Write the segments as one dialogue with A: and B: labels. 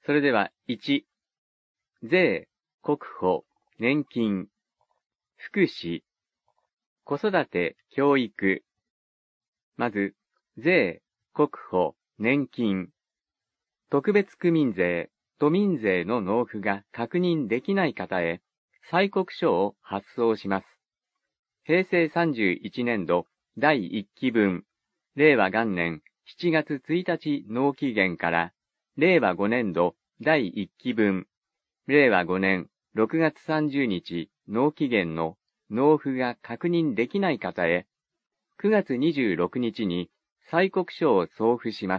A: それでは、1、税、国保、年金、福祉、子育て、教育。まず、税、国保、年金、特別区民税、都民税の納付が確認できない方へ、催告書を発送します。平成31年度第1期分、令和元年7月1日納期限から、令和5年度第1期分、令和5年6月30日納期限の納付が確認できない方へ、9月26日に催告書を送付します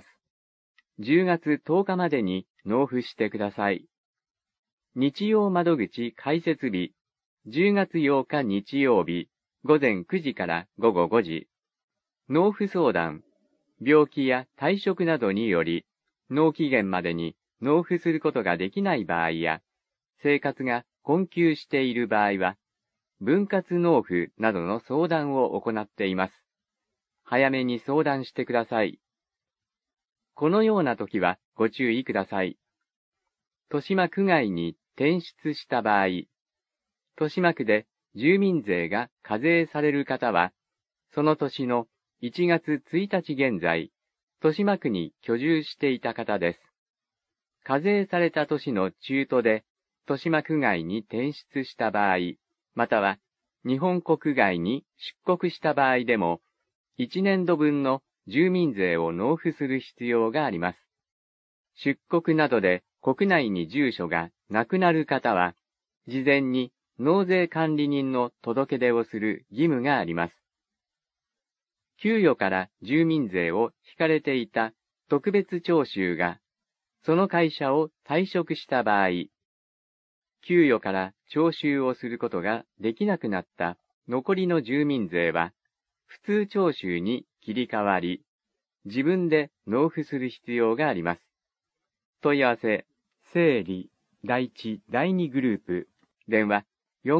A: 。10月10日までに納付してください。日曜窓口開設日、10月8日日曜日、午前9時から午後5時。納付相談、病気や退職などにより、納期限までに納付することができない場合や、生活が困窮している場合は、分割納付などの相談を行っています。早めに相談してください。このような時はご注意ください。豊島区外に転出した場合、豊島区で住民税が課税される方は、その年の1月1日現在、豊島区に居住していた方です。課税された年の中途で、豊島区外に転出した場合、または日本国外に出国した場合でも、1年度分の住民税を納付する必要があります。出国などで国内に住所がなくなる方は、事前に納税管理人の届け出をする義務があります。給与から住民税を引かれていた特別徴収が、その会社を退職した場合、給与から徴収をすることができなくなった残りの住民税は、普通徴収に切り替わり、自分で納付する必要があります。問い合わせ、整理、第一、第二グループ、電話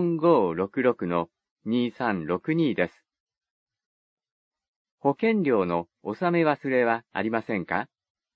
A: 4566-2362です。保険料の納め忘れはありませんか？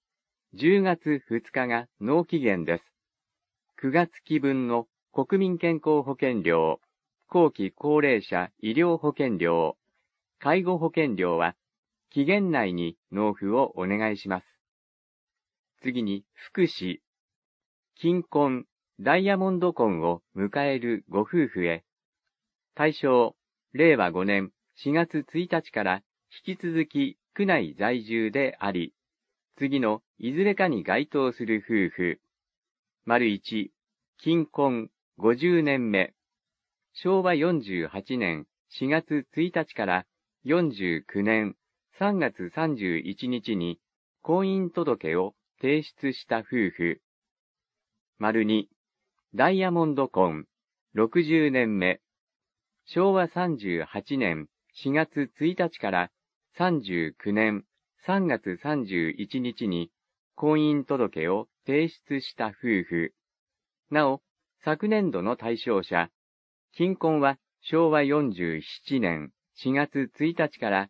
A: 10 月2日が納期限です。9月期分の国民健康保険料、後期高齢者医療保険料、介護保険料は期限内に納付をお願いします。次に福祉、金婚、ダイヤモンド婚を迎えるご夫婦へ、対象、令和5年4月1日から引き続き区内在住であり、次のいずれかに該当する夫婦、1、金婚50年目、昭和48年4月1日から49年3月31日に婚姻届を提出した夫婦。2、ダイヤモンド婚60年目。昭和38年4月1日から39年3月31日に婚姻届を提出した夫婦。なお、昨年度の対象者、金婚は昭和47年4月1日から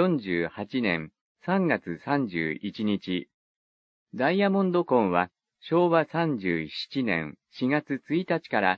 A: 48年3月31日。ダイヤモンド婚は昭和37年4月1日から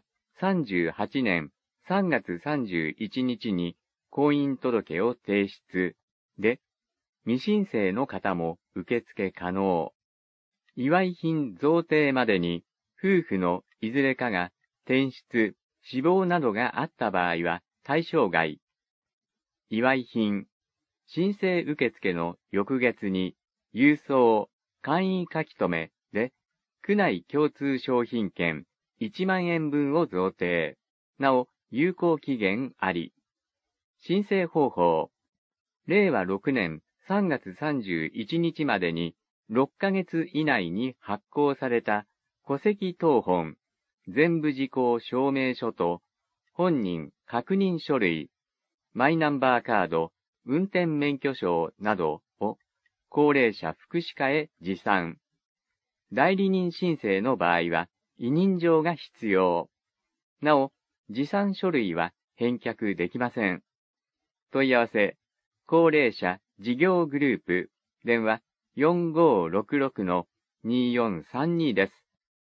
A: 38年3月31日に婚姻届を提出で、未申請の方も受付可能。祝い品贈呈までに夫婦のいずれかが転出、死亡などがあった場合は対象外。祝い品、申請受付の翌月に郵送、簡易書き留めで区内共通商品券1万円分を贈呈。なお、有効期限あり。申請方法。令和6年3月31日までに6ヶ月以内に発行された戸籍謄本、全部時効証明書と本人確認書類、マイナンバーカード、運転免許証などを高齢者福祉課へ持参。代理人申請の場合は委任状が必要。なお、持参書類は返却できません。問い合わせ、高齢者事業グループ、電話4566-2432です。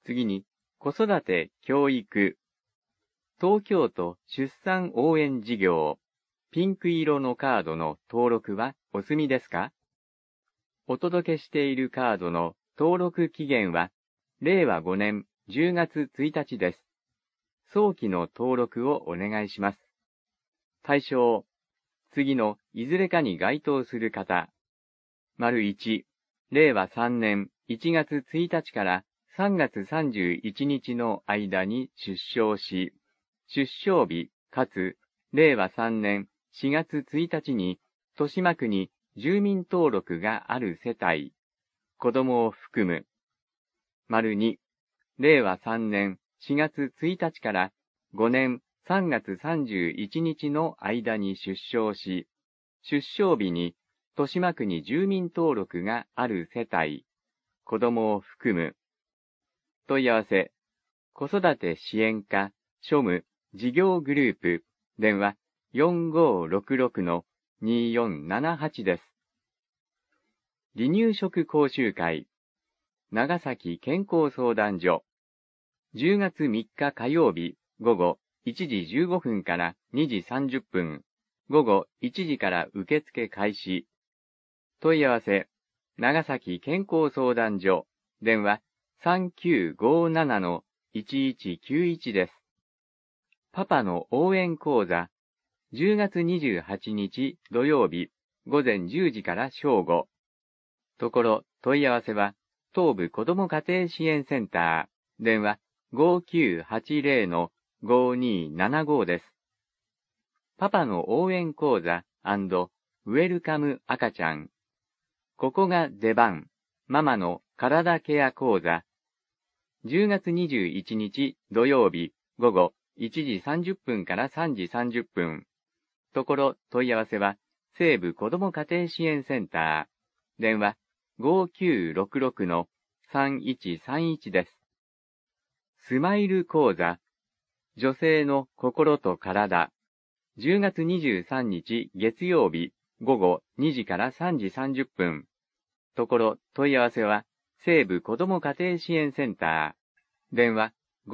A: 次に、子育て教育。東京都出産応援事業。ピンク色のカードの登録はお済みですか？お届けしているカードの登録期限は、令和5年10月1日です。早期の登録をお願いします。対象、次のいずれかに該当する方。1、令和3年1月1日から3月31日の間に出生し、出生日かつ令和3年4月1日に豊島区に住民登録がある世帯、子供を含む。2、令和3年4月1日から5年3月31日の間に出生し、出生日に豊島区に住民登録がある世帯、子供を含む。問い合わせ、子育て支援課、庶務、事業グループ、電話 4566-2478 です。離乳食講習会、長崎健康相談所、10月3日火曜日午後1時15分から2時30分、午後1時から受付開始。問い合わせ、長崎健康相談所、電話 3957-1191 です。パパの応援講座、10月28日土曜日、午前10時から正午。ところ、問い合わせは、東部子ども家庭支援センター、電話 5980-5275 です。パパの応援講座&ウェルカム赤ちゃん。ここが出番、ママの体ケア講座。10月21日土曜日午後1時30分から3時30分。ところ問い合わせは、西部子ども家庭支援センター。電話 5966-3131 です。スマイル講座。女性の心と体。10月23日月曜日午後2時から3時30分。ところ問い合わせは、西部子ども家庭支援センター。電話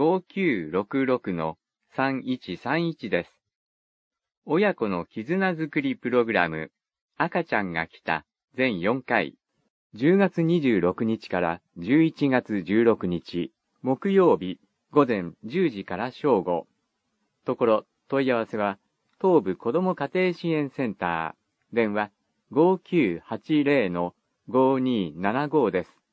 A: 5966-3131 です。親子の絆づくりプログラム、赤ちゃんが来た全4回。10月26日から11月16日、木曜日午前10時から正午。ところ問い合わせは、東部子ども家庭支援センター。電話 5980-5275 です。